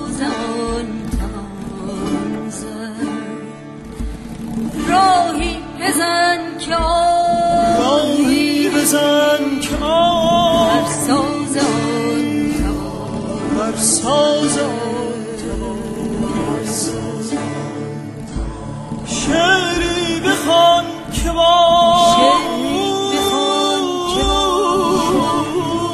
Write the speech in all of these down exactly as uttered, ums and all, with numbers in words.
سازان توان زد. راهی بزن که راهی بزن که بر سازان توان بر سازان توان شعری بخوان که با شعری بخوان که با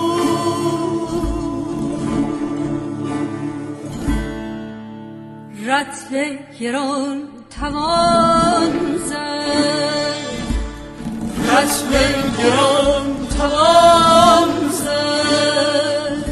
رطل گران توان زد. رطل گران توان زد.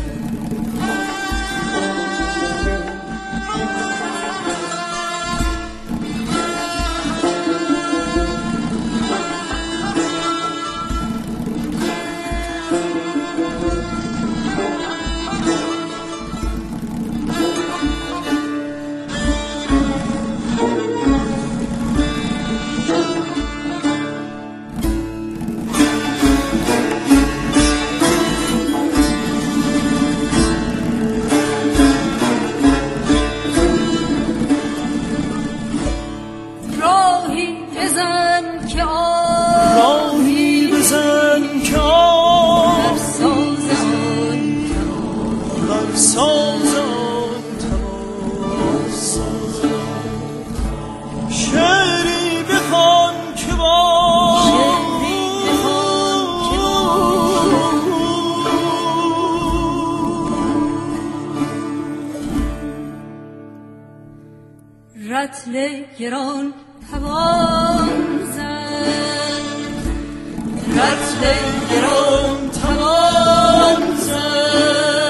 رطل گران توان زد. رطل گران توان زد.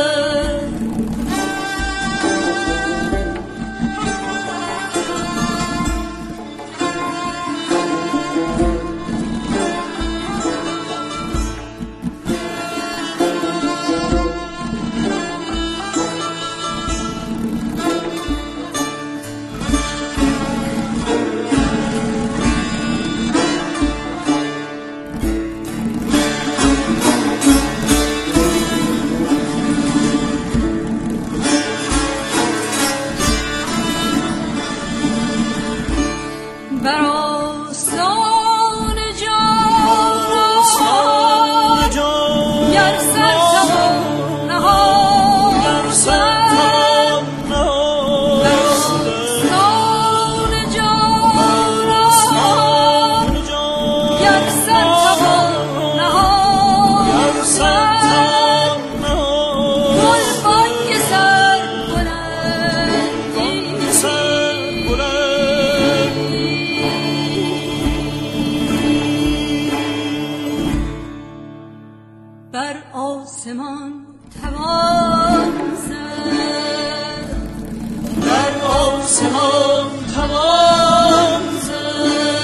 بر آسمان توان زد. بر آسمان توان زد.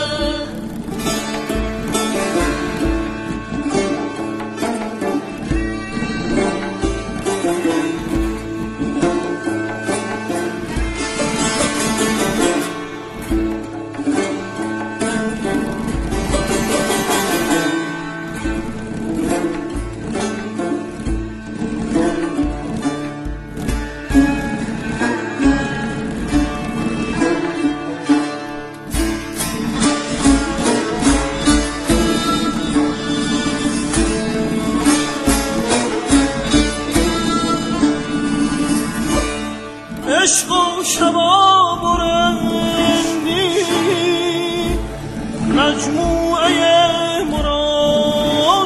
عشق و شباب و رندی مجموعه مراد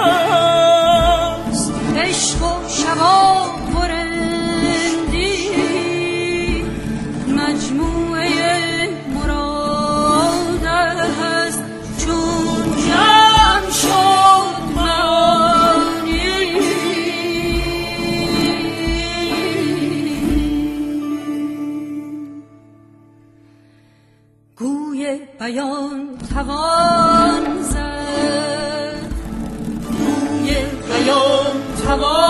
است. عشق و شباب و رندی مجموعه مراد است. چون جمع شد معانی گوی بیان توان زد. گوی بیان توان